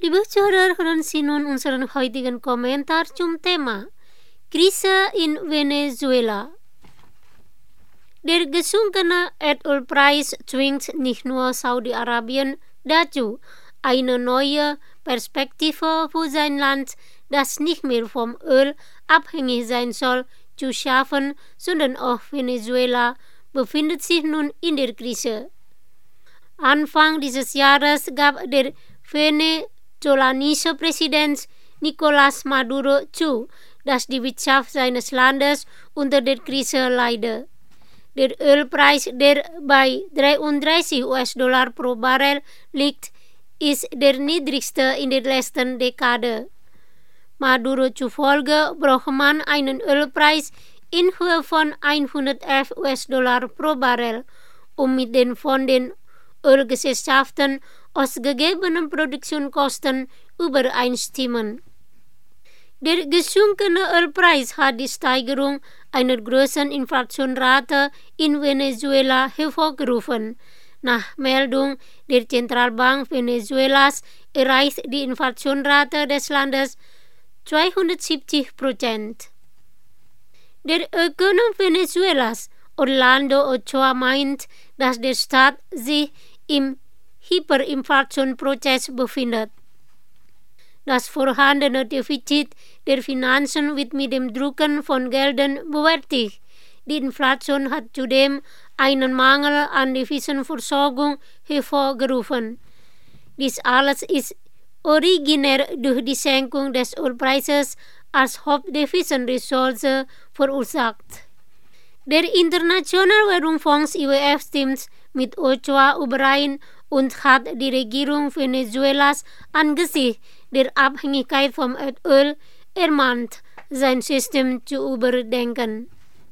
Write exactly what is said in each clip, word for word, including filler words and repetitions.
Liebe Zuhörer, hören Sie nun unseren heutigen Kommentar zum Thema Krise in Venezuela. Der gesunkene Erdölpreis zwingt nicht nur Saudi-Arabien dazu, eine neue Perspektive für sein Land, das nicht mehr vom Öl abhängig sein soll, zu schaffen, sondern auch Venezuela befindet sich nun in der Krise. Anfang dieses Jahres gab der venezolanische Präsident Nicolás Maduro zu, dass die Wirtschaft seines Landes unter der Krise leide. Der Ölpreis, der bei dreiunddreißig US-Dollar pro Barrel liegt, ist der niedrigste in der letzten Dekade. Maduro zufolge brauche man einen Ölpreis in Höhe von hundertelf US-Dollar pro Barrel, um mit den von den Ölgesellschaften ausgegebenen Produktionskosten übereinstimmen. Der gesunkene Ölpreis hat die Steigerung einer großen Inflationsrate in Venezuela hervorgerufen. Nach Meldung der Zentralbank Venezuelas erreicht die Inflationsrate des Landes zweihundertsiebzig Prozent. Der Ökonom Venezuelas, Orlando Ochoa, meint, dass der Staat sich im Hyperinflationsprozess befindet. Das vorhandene Defizit der Finanzen wird mit dem Drucken von Geldern bewältigt. Die Inflation hat zudem einen Mangel an Devisenversorgung hervorgerufen. Dies alles ist originär durch die Senkung des Ölpreises als Hauptdevisenressource verursacht. Der Internationale Währungsfonds I W F stimmt mit Ochoa überein und hat die Regierung Venezuelas angesichts der Abhängigkeit vom Erdöl ermahnt, sein System zu überdenken.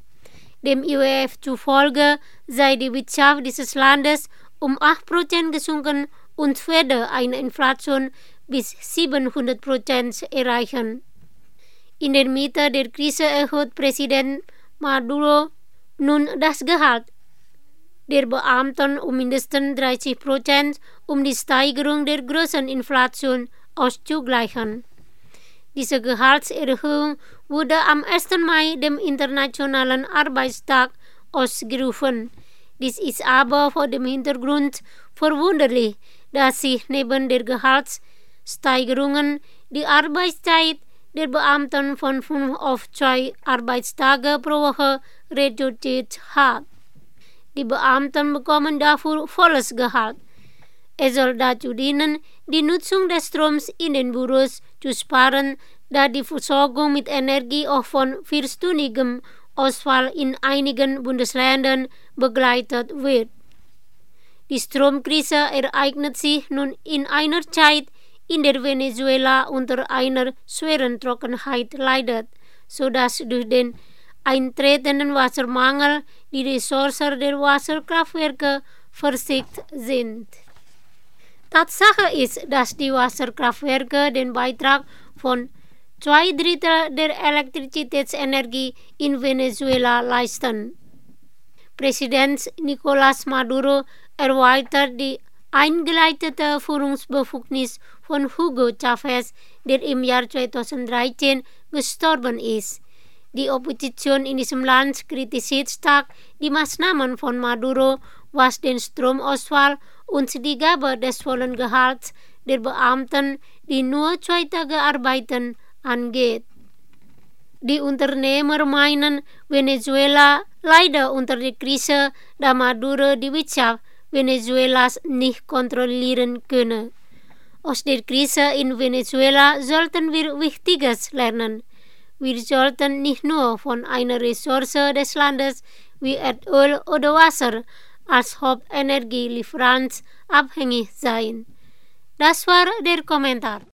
Dem I W F zufolge sei die Wirtschaft dieses Landes um acht Prozent gesunken und werde eine Inflation bis siebenhundert Prozent erreichen. In der Mitte der Krise erhöht Präsident Maduro nun das Gehalt der Beamten um mindestens dreißig Prozent, um die Steigerung der großen Inflation auszugleichen. Diese Gehaltserhöhung wurde am ersten Mai, dem Internationalen Arbeitstag, ausgerufen. Dies ist aber vor dem Hintergrund verwunderlich, dass sich neben der Gehaltssteigerungen die Arbeitszeit der Beamten von fünf auf zwei Arbeitstage pro Woche reduziert hat. Die Beamten bekommen dafür volles Gehalt. Es soll dazu dienen, die Nutzung des Stroms in den Büros zu sparen, da die Versorgung mit Energie auch von vierstündigem Ausfall in einigen Bundesländern begleitet wird. Die Stromkrise ereignet sich nun in einer Zeit, in der Venezuela unter einer schweren Trockenheit leidet, sodass durch den eintretenden Wassermangel die Ressourcen der Wasserkraftwerke versiegt sind. Tatsache ist, dass die Wasserkraftwerke den Beitrag von zwei Drittel der Elektrizitätsenergie in Venezuela leisten. Präsident Nicolás Maduro erweitert die eingeleitete Führungsbefugnis von Hugo Chavez, der im Jahr zweitausenddreizehn gestorben ist. Die Opposition in diesem Land kritisiert stark die Maßnahmen von Maduro, was den Stromausfall und die Gabe des vollen Gehalts der Beamten, die nur zwei Tage arbeiten, angeht. Die Unternehmer meinen, Venezuela leide unter der Krise, da Maduro die Wirtschaft Venezuelas nicht kontrollieren könne. Aus der Krise in Venezuela sollten wir Wichtiges lernen. Wir sollten nicht nur von einer Ressource des Landes wie Erdöl oder Wasser als Hauptenergielieferant abhängig sein. Das war der Kommentar.